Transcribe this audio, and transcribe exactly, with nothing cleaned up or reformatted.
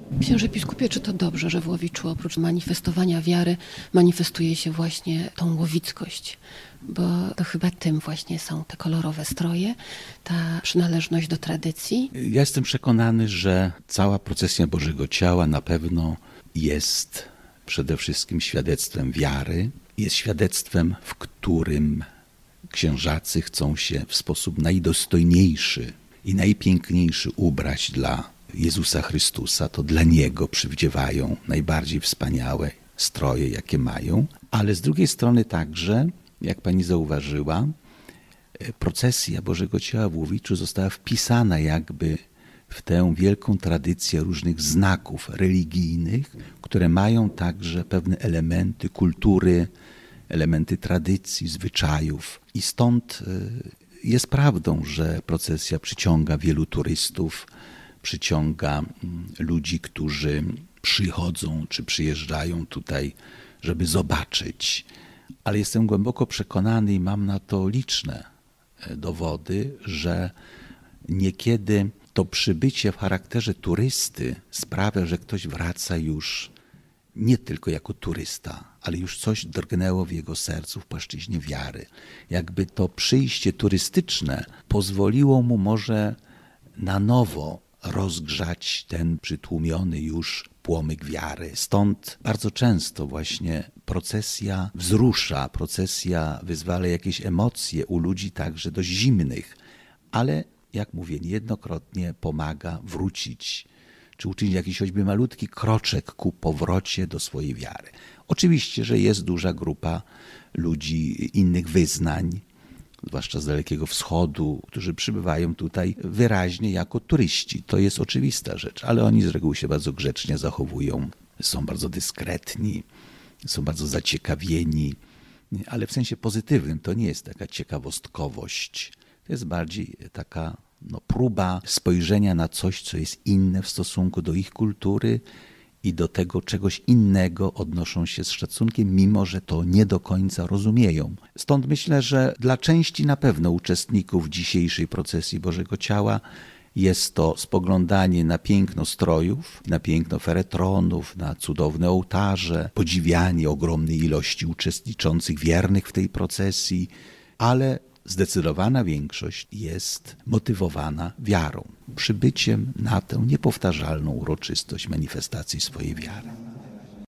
Księże biskupie, czy to dobrze, że w Łowiczu oprócz manifestowania wiary manifestuje się właśnie tą łowickość? Bo to chyba tym właśnie są te kolorowe stroje, ta przynależność do tradycji. Ja jestem przekonany, że cała procesja Bożego Ciała na pewno jest przede wszystkim świadectwem wiary. Jest świadectwem, w którym księżacy chcą się w sposób najdostojniejszy i najpiękniejszy ubrać dla Jezusa Chrystusa. To dla Niego przywdziewają najbardziej wspaniałe stroje, jakie mają. Ale z drugiej strony także, jak pani zauważyła, procesja Bożego Ciała w Łowiczu została wpisana jakby w tę wielką tradycję różnych znaków religijnych, które mają także pewne elementy kultury, elementy tradycji, zwyczajów. I stąd jest prawdą, że procesja przyciąga wielu turystów, przyciąga ludzi, którzy przychodzą czy przyjeżdżają tutaj, żeby zobaczyć. Ale jestem głęboko przekonany i mam na to liczne dowody, że niekiedy to przybycie w charakterze turysty sprawia, że ktoś wraca już nie tylko jako turysta, ale już coś drgnęło w jego sercu w płaszczyźnie wiary. Jakby to przyjście turystyczne pozwoliło mu może na nowo rozgrzać ten przytłumiony już płomyk wiary. Stąd bardzo często właśnie procesja wzrusza, procesja wyzwala jakieś emocje u ludzi także dość zimnych, ale jak mówię, niejednokrotnie pomaga wrócić, czy uczynić jakiś choćby malutki kroczek ku powrocie do swojej wiary. Oczywiście, że jest duża grupa ludzi innych wyznań, zwłaszcza z Dalekiego Wschodu, którzy przybywają tutaj wyraźnie jako turyści. To jest oczywista rzecz, ale oni z reguły się bardzo grzecznie zachowują, są bardzo dyskretni, są bardzo zaciekawieni, ale w sensie pozytywnym to nie jest taka ciekawostkowość. To jest bardziej taka no, próba spojrzenia na coś, co jest inne w stosunku do ich kultury i do tego czegoś innego odnoszą się z szacunkiem, mimo że to nie do końca rozumieją. Stąd myślę, że dla części na pewno uczestników dzisiejszej procesji Bożego Ciała jest to spoglądanie na piękno strojów, na piękno feretronów, na cudowne ołtarze, podziwianie ogromnej ilości uczestniczących wiernych w tej procesji, ale zdecydowana większość jest motywowana wiarą, przybyciem na tę niepowtarzalną uroczystość manifestacji swojej wiary.